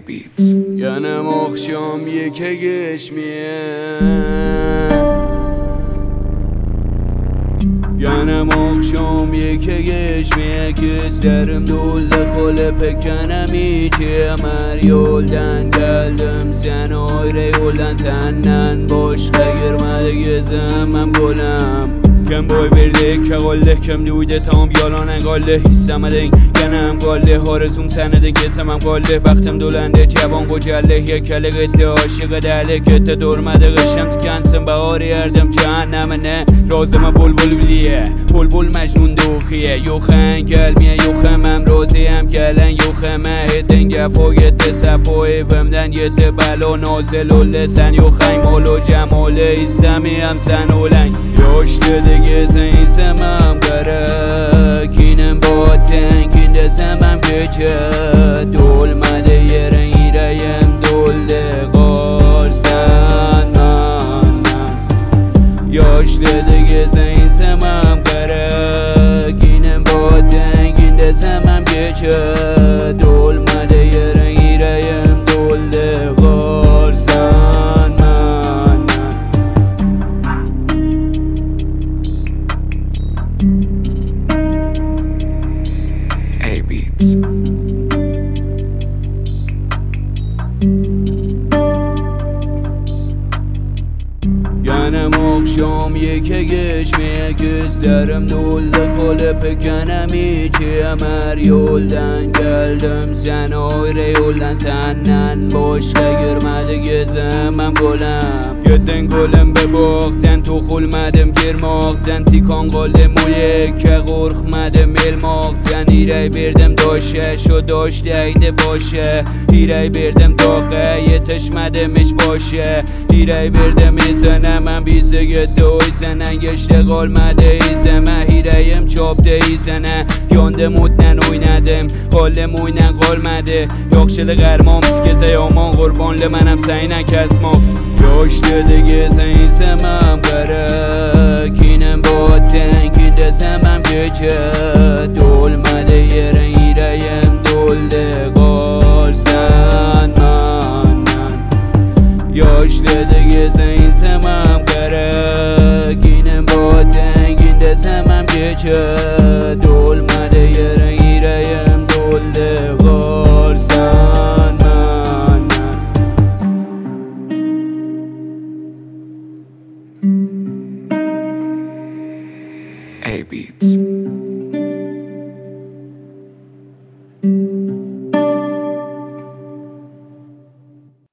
Beats. Yanım akşam yeke geçmeye, yanım akşam yeke geçmeye, gözlerim doldu kole pekenem içemər yoldan geldim, sen ayrı yoldan, senden başka girmedi gözüm, hem golem کم بای برده که قاله کم دویده تمام یالانن قاله هیستمدین گنم قاله هارزون سنده گزمم قاله بختم دولنده جوان گجله یک کله قده عاشق دله کته دورمده قشم تکنسم بهاری اردم جهنم نه رازم بلبل بلیه بلبل مجنون دوخیه یوخن گلمیه یوخمم رازیم گلن یوخمه هدن گفایت صفای ومدن یده بلا نازل و لسن یوخن مالو جماله ایستمیم سن اولن یاش دده Gezin semem kara Kinem baten kinde semem gece Dolmadı yerin yüreğim doldu Korsan man Yaşlıdı gezin semem kara Kinem baten kinde semem gece Dolmadı yerin yüreğim doldu Korsan man Beats. Yanım akşam yeke geçmeye, gözlerim doldu kole pekenem içemər yoldan geldim, sen ayrı yoldan, senden başka girmedi gözüm, hem golem Yedin golem be baktن تو خلمدم گرماقتن تیکان قالم و یکه قرخمدم الماقتن ایرای بردم داشه شو داشته ایده باشه ایرای بردم داقه یه تشمدمش باشه ایرای بردم ایزنم من بیزه گده ایزنن گشته قالمده ایزمه ایرایم چابده ایزنه یانده مدنن اوینده قالم اوینن قالمده یاقشل قرمام سکزه یامان قربان لمنم سینن کسمام یاشته دیگه زین سمم قره کینم باتن کینده سمم گچه دولمده یرن ایرایم دولده قارسن من یاشته دیگه زین سمم قره کینم باتن کینده سمم گچه دولمده یرن ایرایم دولده قارسن من Beats.